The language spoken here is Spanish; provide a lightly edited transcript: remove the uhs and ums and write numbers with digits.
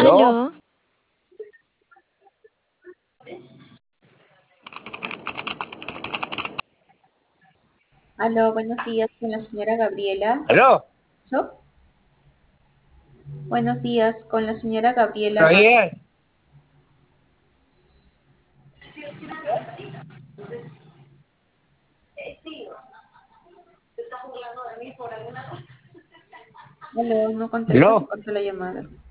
¿Aló? Aló, Aló, buenos días con la señora Gabriela. ¿Aló? ¿So? Buenos días con la señora Gabriela ¿Está bien? Aló, no contesta, se ¿Aló? cortó la llamada.